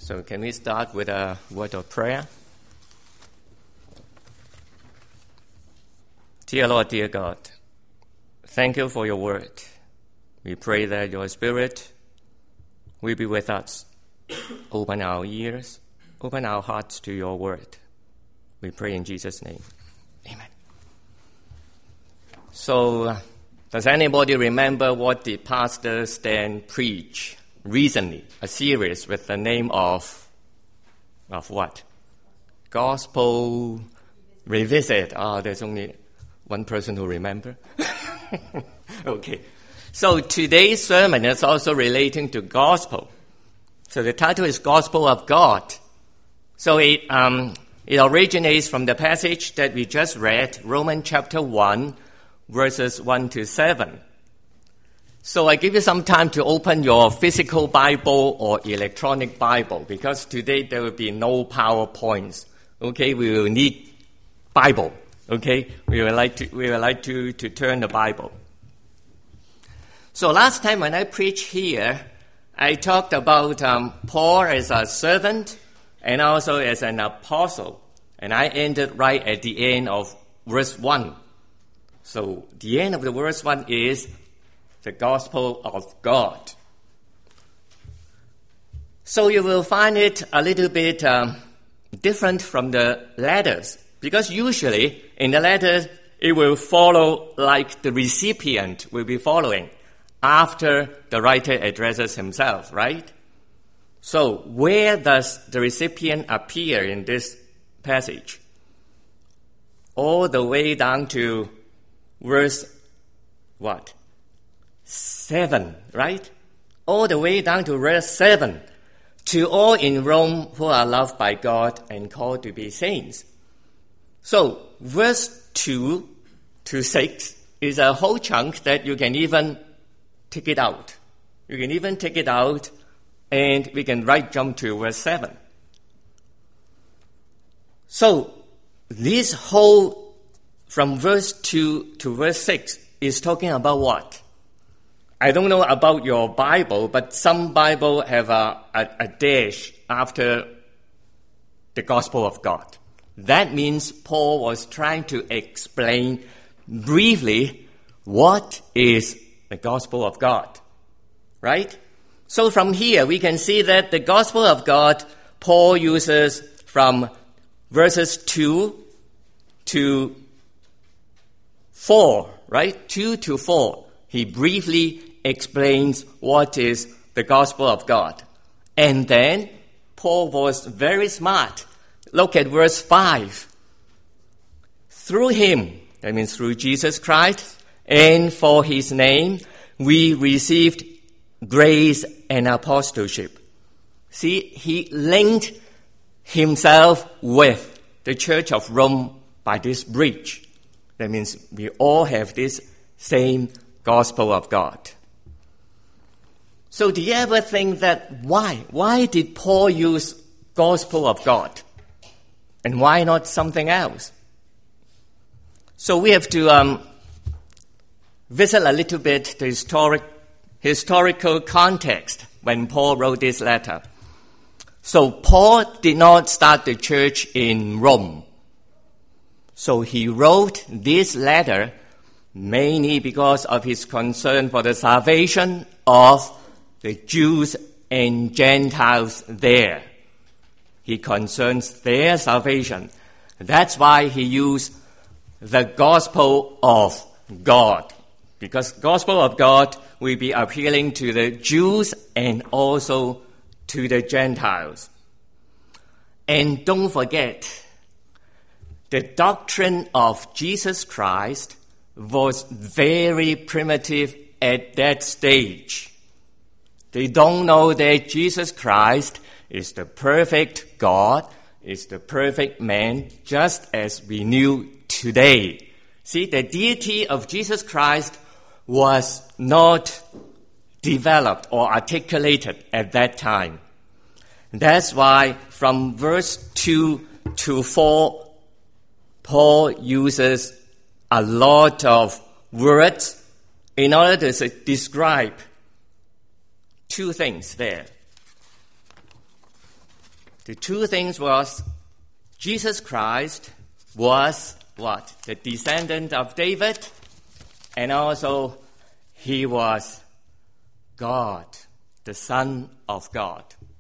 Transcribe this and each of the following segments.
So can we start with a word of prayer? Dear Lord, dear God, thank you for your word. We pray that your Spirit will be with us. Open our ears, open our hearts to your word. We pray in Jesus' name. Amen. So, does anybody remember what the Pastor Stan preached recently? A series with the name of what? Gospel Revisit. There's only one person who remember. Okay. So today's sermon is also relating to gospel. So the title is Gospel of God. So it originates from the passage that we just read, Romans chapter 1, verses 1 to 7. So I give you some time to open your physical Bible or electronic Bible, because today there will be no PowerPoints. Okay, we will need Bible. Okay, we would like to turn the Bible. So last time when I preached here, I talked about Paul as a servant and also as an apostle. And I ended right at the end of verse 1. So the end of the verse 1 is the gospel of God. So you will find it a little bit different from the letters, because usually in the letters it will follow like the recipient will be following after the writer addresses himself, right? So where does the recipient appear in this passage? All the way down to verse 7, right? All the way down to verse 7. To all in Rome who are loved by God and called to be saints. So verse 2 to 6 is a whole chunk that you can even take it out. You can even take it out and we can jump to verse 7. So this whole, from verse 2 to verse 6, is talking about what? I don't know about your Bible, but some Bible have a dash after the gospel of God. That means Paul was trying to explain briefly what is the gospel of God, right? So from here, we can see that the gospel of God, Paul uses from verses 2 to 4, right? 2 to 4. He briefly explains what is the gospel of God. And then Paul was very smart. Look at verse 5. Through him, that means through Jesus Christ, and for his name, we received grace and apostleship. See, he linked himself with the Church of Rome by this bridge. That means we all have this same gospel of God. So do you ever think that why did Paul use gospel of God? And why not something else? So we have to visit a little bit the historical context when Paul wrote this letter. So Paul did not start the church in Rome. So he wrote this letter mainly because of his concern for the salvation of the Jews and Gentiles there. He concerns their salvation. That's why he used the gospel of God. Because gospel of God will be appealing to the Jews and also to the Gentiles. And don't forget, the doctrine of Jesus Christ was very primitive at that stage. They don't know that Jesus Christ is the perfect God, is the perfect man, just as we knew today. See, the deity of Jesus Christ was not developed or articulated at that time. That's why from verse 2 to 4, Paul uses a lot of words in order to describe two things there. The two things was Jesus Christ was what? The descendant of David, and also he was God, the Son of God.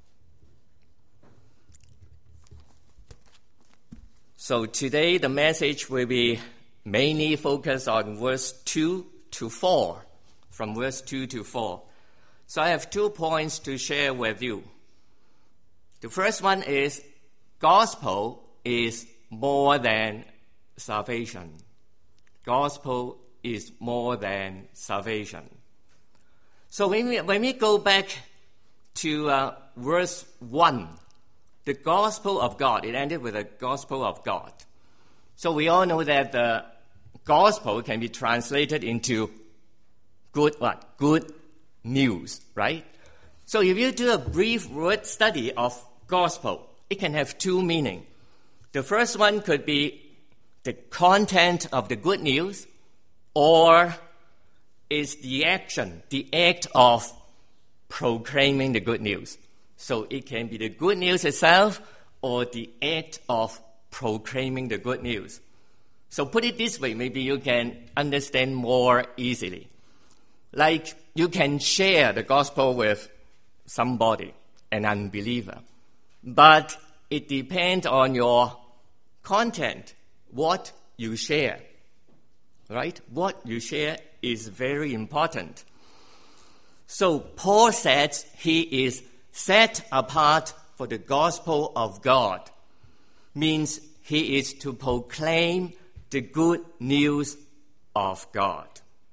So today the message will be mainly focused on verse 2 to 4, from verse 2 to 4. So I have 2 points to share with you. The first one is gospel is more than salvation. Gospel is more than salvation. So when we go back to verse 1, the gospel of God, it ended with the gospel of God. So we all know that the gospel can be translated into good what? Good news, right? So if you do a brief word study of gospel, it can have 2 meanings. The first one could be the content of the good news, or is the action, the act of proclaiming the good news. So it can be the good news itself or the act of proclaiming the good news. So put it this way, maybe you can understand more easily. Like you can share the gospel with somebody, an unbeliever, but it depends on your content, what you share, right? What you share is very important. So Paul says he is set apart for the gospel of God, means he is to proclaim the good news of God.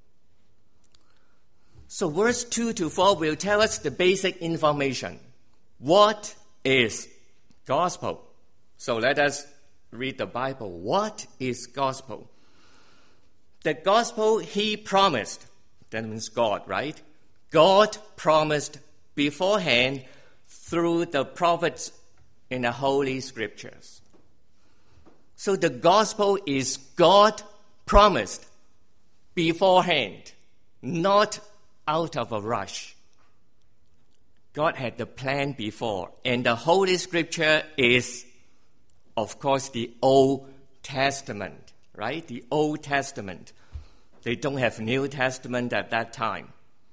So verse 2 to 4 will tell us the basic information. What is gospel? So let us read the Bible. What is gospel? The gospel he promised, that means God, right? God promised beforehand through the prophets in the Holy Scriptures. So the gospel is God promised beforehand, not out of a rush. God had the plan before, and the Holy Scripture is, of course, the Old Testament, right? The Old Testament. They don't have New Testament at that time.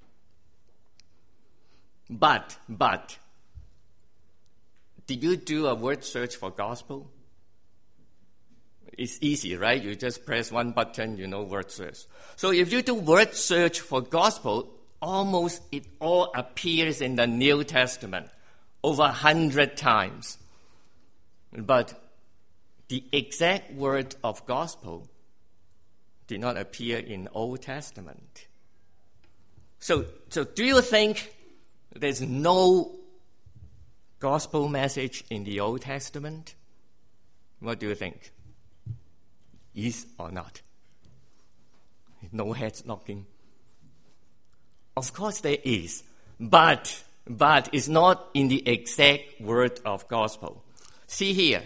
But, did you do a word search for gospel? It's easy, right? You just press one button, you know, word search. So if you do word search for gospel, almost it all appears in the New Testament, over 100 times. But the exact word of gospel did not appear in Old Testament. So do you think there's no gospel message in the Old Testament? What do you think? Is or not? No heads knocking. Of course there is, but it's not in the exact word of gospel. See here.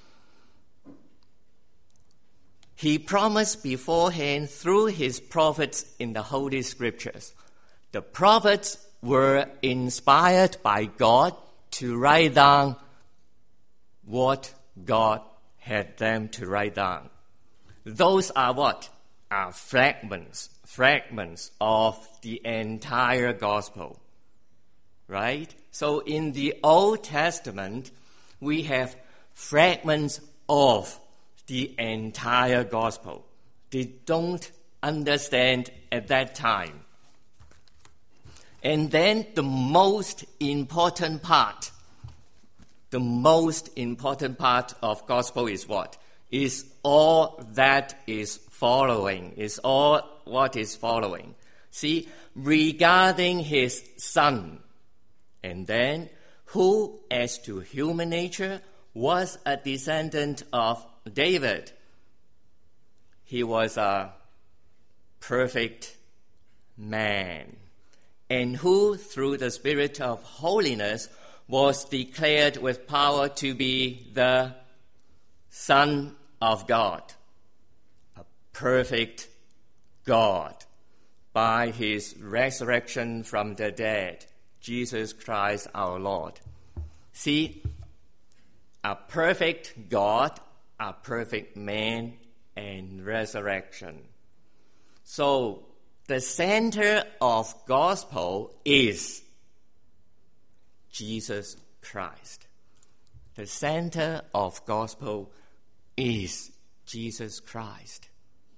He promised beforehand through his prophets in the Holy Scriptures. The prophets were inspired by God to write down what God had them to write down. Those are what? Are fragments of the entire gospel, right? So in the Old Testament, we have fragments of the entire gospel. They don't understand at that time. And then the most important part of gospel is what? Is all that is following, is all what is following. See, regarding his son, and then who as to human nature was a descendant of David. He was a perfect man, and who through the Spirit of holiness was declared with power to be the Son of God, a perfect God, by his resurrection from the dead, Jesus Christ our Lord. See, a perfect God, a perfect man, and resurrection. So the center of gospel is Jesus Christ. The center of gospel is Jesus Christ.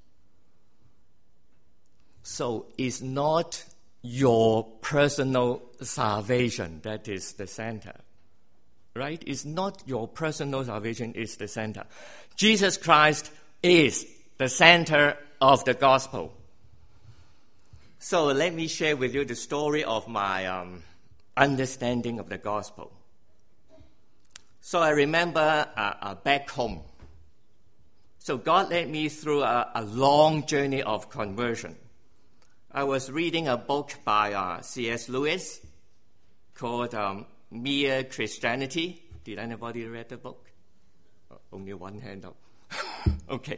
So it's not your personal salvation that is the center, right? It's not your personal salvation is the center. Jesus Christ is the center of the gospel. So let me share with you the story of my understanding of the gospel. So I remember back home. So God led me through a long journey of conversion. I was reading a book by C.S. Lewis called Mere Christianity. Did anybody read the book? Only one hand up. Okay.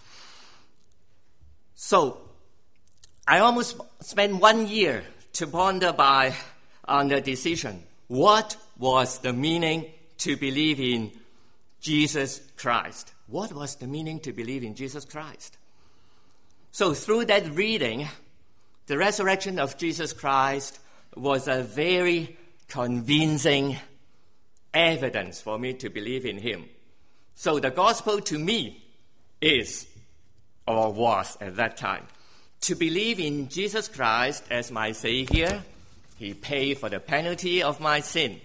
So I almost spent 1 year to ponder on the decision. What was the meaning to believe in Jesus Christ? What was the meaning to believe in Jesus Christ? So through that reading, the resurrection of Jesus Christ was a very convincing evidence for me to believe in him. So the gospel to me is, or was at that time, to believe in Jesus Christ as my Savior. He paid for the penalty of my sin.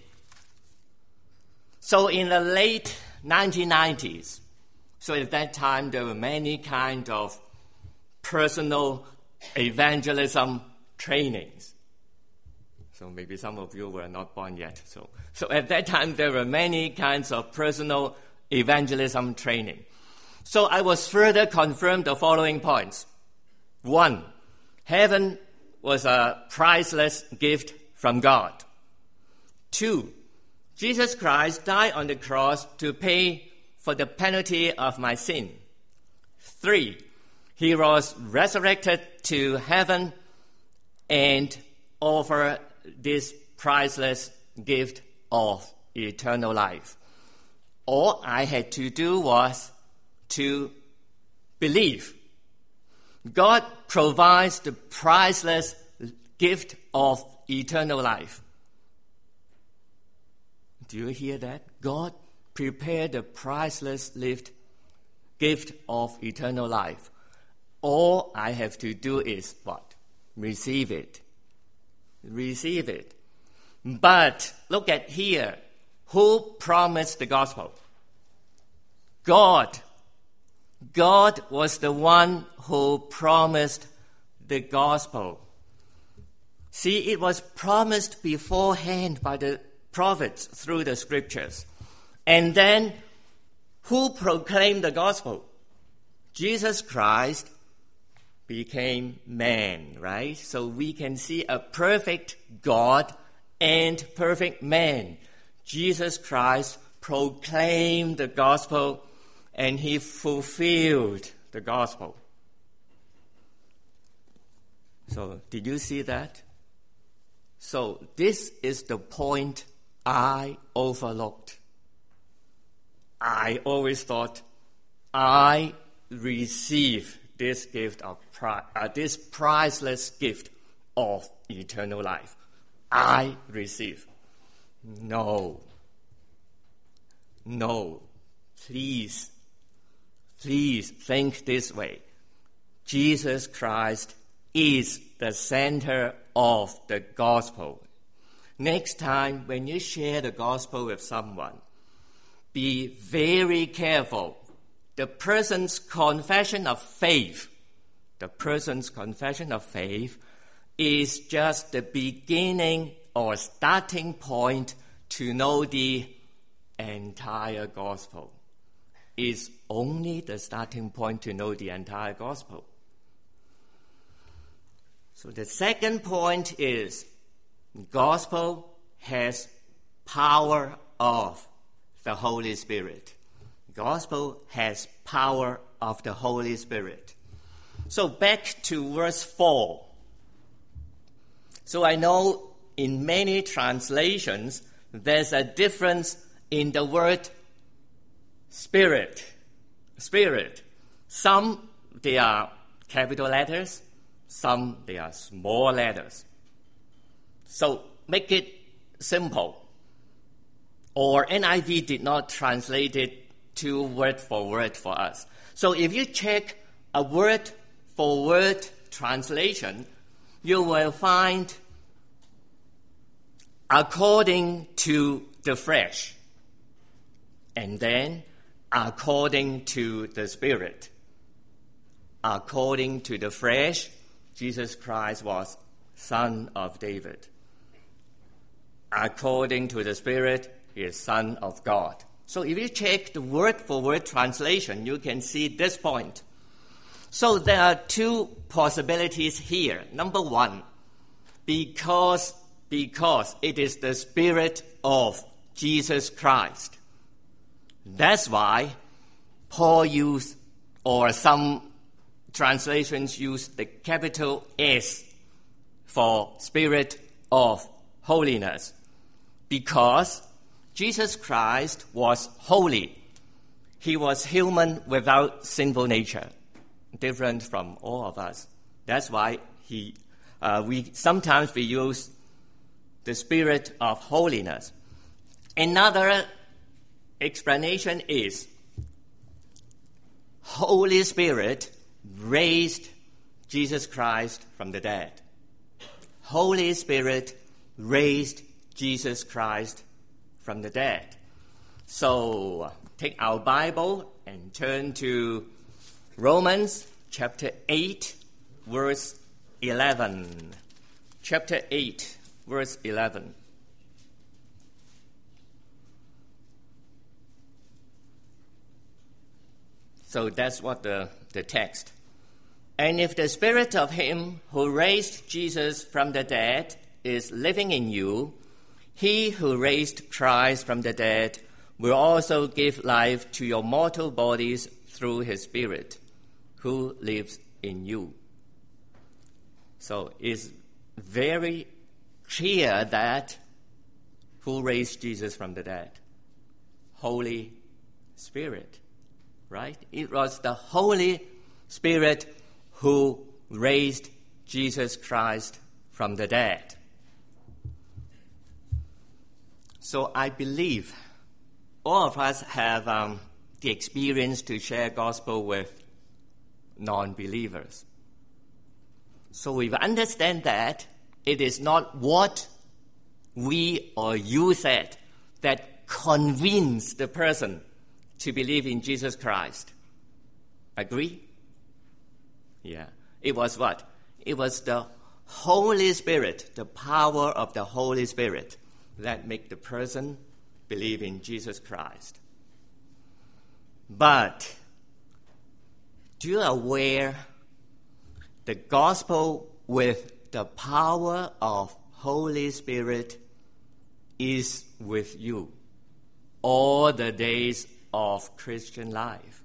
So in the late 1990s, so at that time there were many kinds of personal evangelism trainings. So maybe some of you were not born yet. So at that time there were many kinds of personal evangelism training. So I was further confirmed the following points. 1, heaven was a priceless gift from God. 2, Jesus Christ died on the cross to pay for the penalty of my sin. 3, he was resurrected to heaven and offered this priceless gift of eternal life. All I had to do was to believe. God provides the priceless gift of eternal life. Do you hear that? God prepared the priceless gift of eternal life. All I have to do is what? Receive it. Receive it. But look at here. Who promised the gospel? God. God was the one who promised the gospel. See, it was promised beforehand by the prophets through the scriptures. And then, who proclaimed the gospel? Jesus Christ became man, right? So we can see a perfect God and perfect man. Jesus Christ proclaimed the gospel and he fulfilled the gospel. So did you see that? So this is the point I overlooked. I always thought I receive this gift of this priceless gift of eternal life. I receive. No. Please think this way. Jesus Christ is the center of the gospel. Next time when you share the gospel with someone, be very careful. The person's confession of faith is just the beginning or starting point to know the entire gospel. It's only the starting point to know the entire gospel. So the second point is gospel has power of the Holy Spirit. Gospel has power of the Holy Spirit. So back to verse 4. So I know in many translations there's a difference in the word Spirit. Spirit. Some, they are capital letters. Some, they are small letters. So make it simple. Or NIV did not translate it to word for word for us. So if you check a word for word translation, you will find according to the flesh, and then according to the Spirit. According to the flesh, Jesus Christ was Son of David. According to the Spirit, he is Son of God. So if you check the word-for-word translation, you can see this point. So there are two possibilities here. Number one, because it is the Spirit of Jesus Christ. That's why Paul used, or some translations use the capital S for Spirit of holiness. Because Jesus Christ was holy. He was human without sinful nature, different from all of us. That's why we sometimes use the Spirit of holiness. Another explanation is Holy Spirit raised Jesus Christ from the dead. Holy Spirit raised Jesus Christ from the dead. So take our Bible and turn to Romans chapter 8, verse 11. Chapter 8, verse 11. So that's what the text. And if the Spirit of him who raised Jesus from the dead is living in you, he who raised Christ from the dead will also give life to your mortal bodies through his Spirit, who lives in you. So it's very clear that who raised Jesus from the dead? Holy Spirit, right? It was the Holy Spirit who raised Jesus Christ from the dead. So I believe all of us have the experience to share gospel with non-believers. So we understand that it is not what we or you said that convinced the person to believe in Jesus Christ. Agree? Yeah. It was what? It was the Holy Spirit, the power of the Holy Spirit that make the person believe in Jesus Christ. But do you aware the gospel with the power of Holy Spirit is with you all the days of Christian life?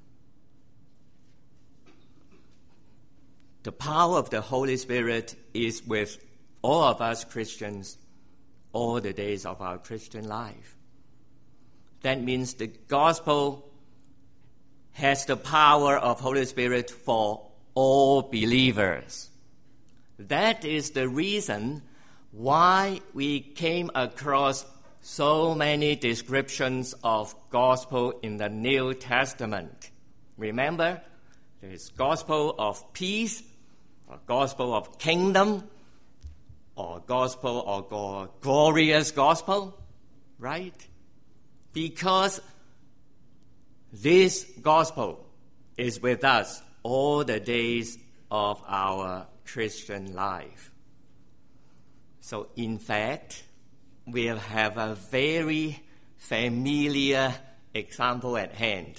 The power of the Holy Spirit is with all of us Christians all the days of our Christian life. That means the gospel has the power of Holy Spirit for all believers. That is the reason why we came across so many descriptions of gospel in the New Testament. Remember, there is gospel of peace, or gospel of kingdom, or gospel or glorious gospel, right? Because this gospel is with us all the days of our Christian life. So in fact, we have a very familiar example at hand.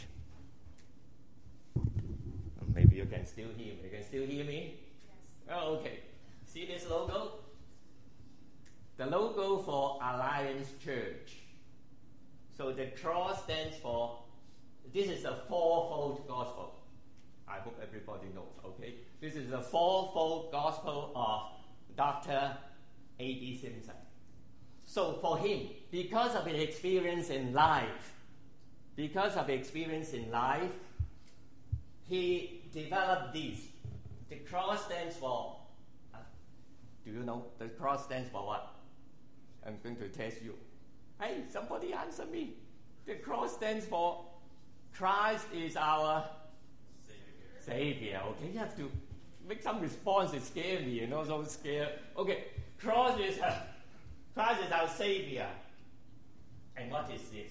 Maybe you can still hear me. You can still hear me? Yes. Oh, okay. See this logo? The logo for Alliance Church. So the cross stands for, this is a fourfold gospel. I hope everybody knows, okay? This is the fourfold gospel of Dr. A.D. Simpson. So for him, because of his experience in life, because of experience in life, he developed this. The cross stands for, do you know? The cross stands for what? I'm going to test you. Hey, somebody answer me. The cross stands for Christ is our Savior. Okay, you have to make some response. It scares me, so scared. Okay, Christ is our Savior. And what is this?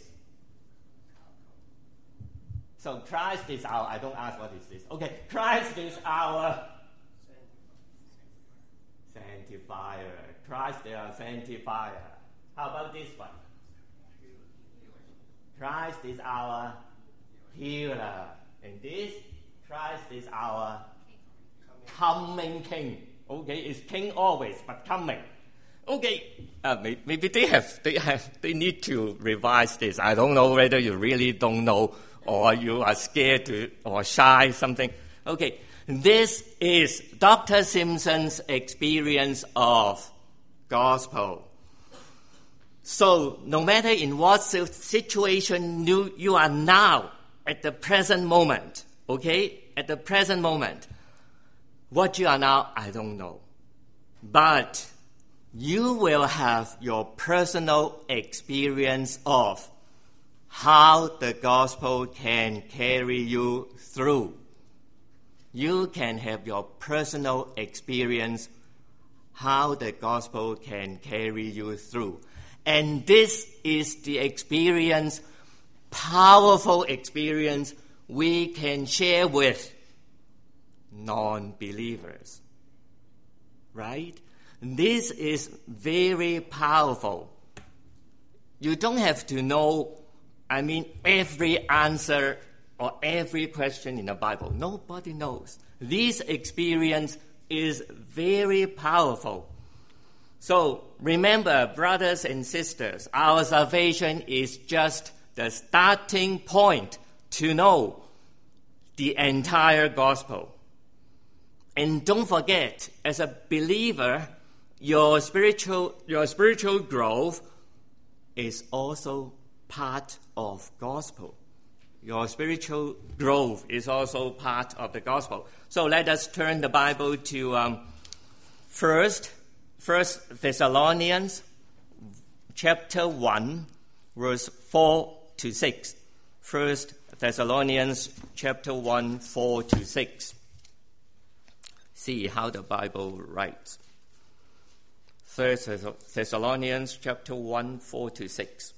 So Christ is our, I don't ask what is this. Okay, Christ is our sanctifier. Christ is our sanctifier. How about this one? Christ is our healer. And this, Christ is our coming King. Okay, it's King always, but coming. Okay, maybe they need to revise this. I don't know whether you really don't know or you are scared or shy, something. Okay, this is Dr. Simpson's experience of gospel. So, no matter in what situation you are now, at the present moment, okay? At the present moment, what you are now, I don't know. But you will have your personal experience of how the gospel can carry you through. You can have your personal experience how the gospel can carry you through. And this is the experience, powerful experience we can share with non-believers. Right? This is very powerful. You don't have to know, every answer or every question in the Bible. Nobody knows. This experience is very powerful. So remember, brothers and sisters, our salvation is just the starting point to know the entire gospel. And don't forget, as a believer, your spiritual growth is also part of gospel. Your spiritual growth is also part of the gospel. So let us turn the Bible to First Thessalonians chapter 1, verse 4 to 6. 1 Thessalonians chapter 1, 4 to 6. See how the Bible writes. 1 Thessalonians chapter 1, 4 to 6.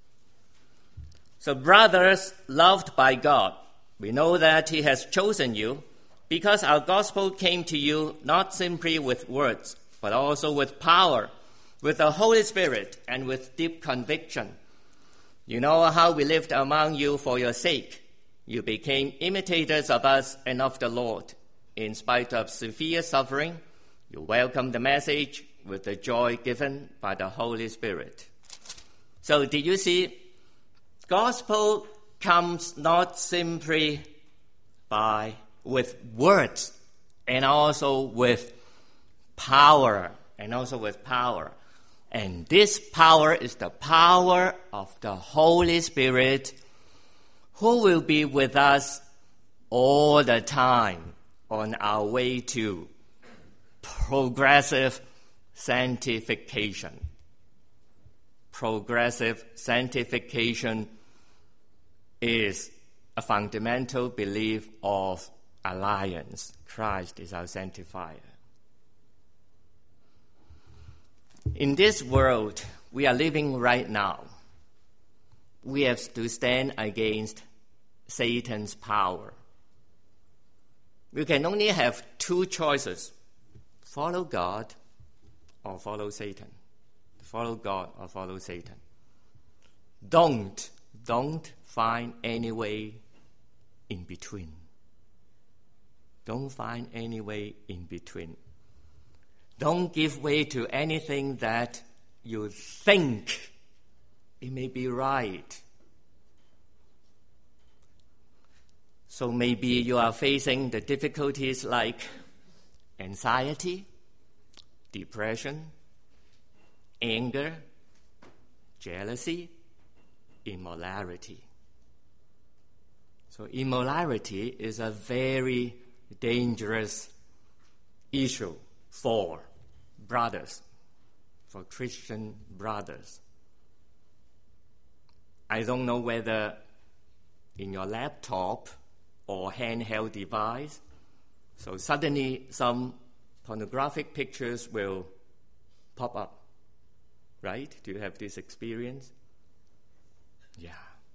So brothers, loved by God, we know that He has chosen you because our gospel came to you not simply with words, but also with power, with the Holy Spirit, and with deep conviction. You know how we lived among you for your sake. You became imitators of us and of the Lord. In spite of severe suffering, you welcomed the message with the joy given by the Holy Spirit. So did you see? Gospel comes not simply with words and also with power. And this power is the power of the Holy Spirit who will be with us all the time on our way to progressive sanctification. Progressive sanctification is a fundamental belief of alliance. Christ is our sanctifier. In this world we are living right now, we have to stand against Satan's power. We can only have two choices: follow God or follow Satan. Follow God or follow Satan. Don't find any way in between. Don't find any way in between. Don't give way to anything that you think it may be right. So maybe you are facing the difficulties like anxiety, depression, anger, jealousy, immorality. So immorality is a very dangerous issue for brothers, for Christian brothers. I don't know whether in your laptop or handheld device, so suddenly some pornographic pictures will pop up, right? Do you have this experience? Yeah.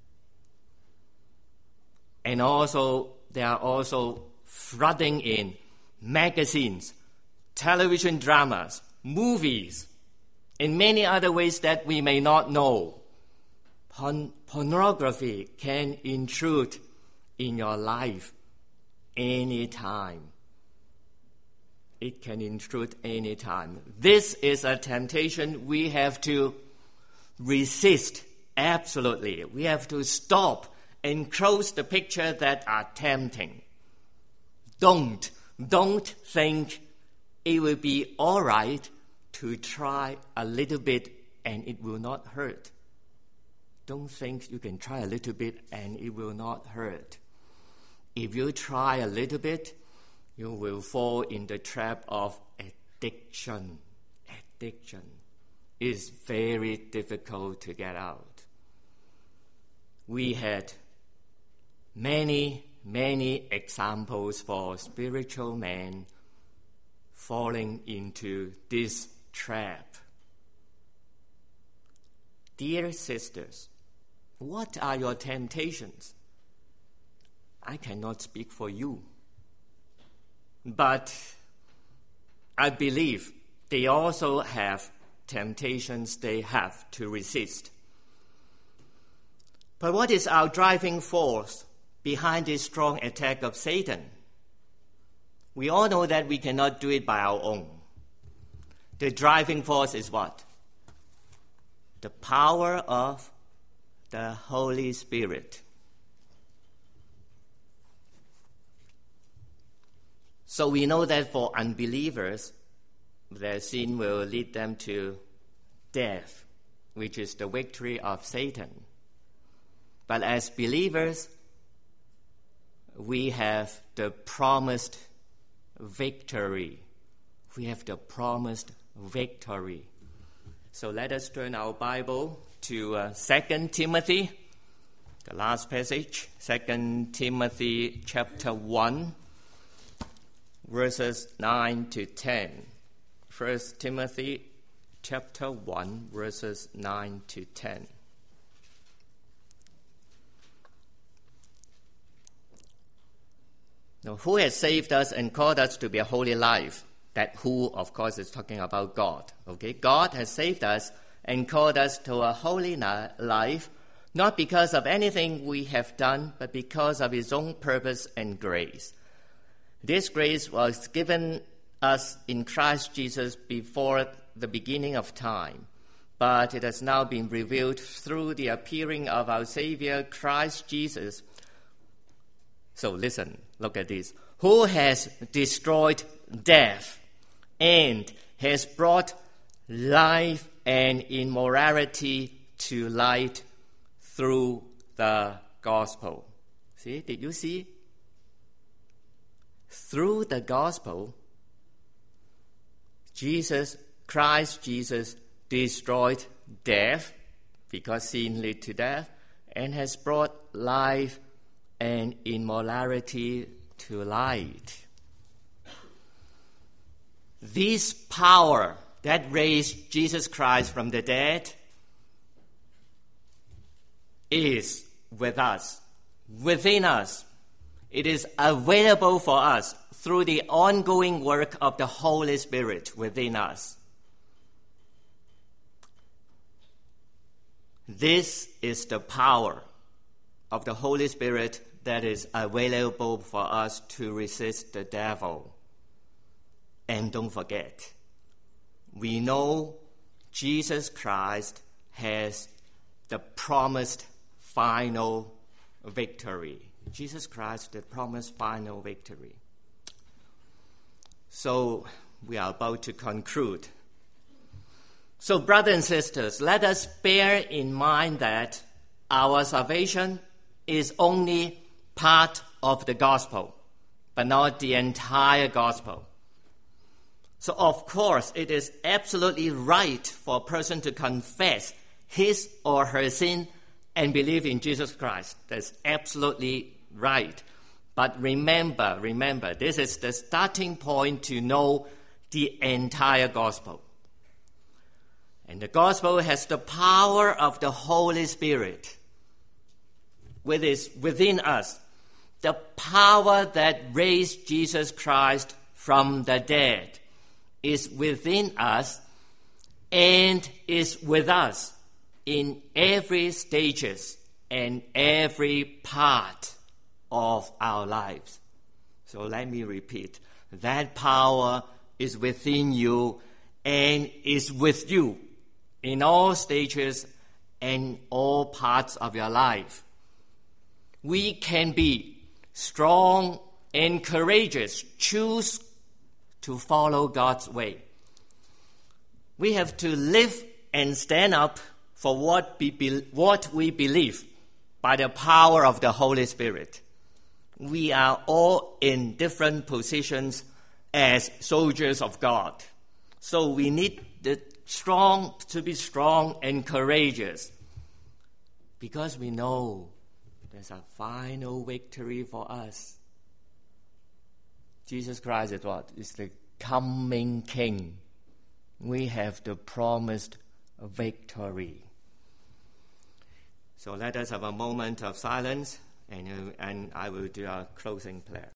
And also, there are also flooding in magazines, television dramas, movies, and many other ways that we may not know. Pornography can intrude in your life anytime. It can intrude anytime. This is a temptation we have to resist, absolutely. We have to stop and close the picture that are tempting. Don't think it will be all right to try a little bit and it will not hurt. Don't think you can try a little bit and it will not hurt. If you try a little bit, you will fall in the trap of addiction. Addiction is very difficult to get out. We had many examples for spiritual men falling into this trap. Dear sisters, what are your temptations? I cannot speak for you, but I believe they also have temptations they have to resist. But what is our driving force behind this strong attack of Satan? We all know that we cannot do it by our own. The driving force is what? The power of the Holy Spirit. So we know that for unbelievers, their sin will lead them to death, which is the victory of Satan. But as believers, we have the promised victory. We have the promised victory. So let us turn our Bible to 2 Timothy, the last passage, 2 Timothy chapter 1, verses 9 to 10. 1 Timothy chapter 1, verses 9 to 10. Now, who has saved us and called us to be a holy life? That who, of course, is talking about God. Okay, God has saved us and called us to a holy life, not because of anything we have done, but because of His own purpose and grace. This grace was given us in Christ Jesus before the beginning of time, but it has now been revealed through the appearing of our Savior, Christ Jesus. So listen, look at this. Who has destroyed death and has brought life and immorality to light through the gospel. See, did you see? Through the gospel, Christ Jesus destroyed death, because sin led to death, and has brought life and immorality to light. This power that raised Jesus Christ from the dead is with us, within us. It is available for us through the ongoing work of the Holy Spirit within us. This is the power of the Holy Spirit that is available for us to resist the devil. And don't forget, we know Jesus Christ has the promised final victory. Jesus Christ, the promised final victory. So we are about to conclude. So brothers and sisters, let us bear in mind that our salvation is only part of the gospel, but not the entire gospel. So of course, it is absolutely right for a person to confess his or her sin and believe in Jesus Christ. That's absolutely right. But remember, this is the starting point to know the entire gospel. And the gospel has the power of the Holy Spirit, which is within us. The power that raised Jesus Christ from the dead is within us and is with us in every stages and every part of our lives. So let me repeat. That power is within you and is with you in all stages and all parts of your life. We can be strong and courageous. Choose to follow God's way. We have to live and stand up for what we believe by the power of the Holy Spirit. We are all in different positions as soldiers of God. So we need to be strong and courageous, because we know there's a final victory for us. Jesus Christ is what? Is the coming King. We have the promised victory. So let us have a moment of silence, and I will do our closing prayer.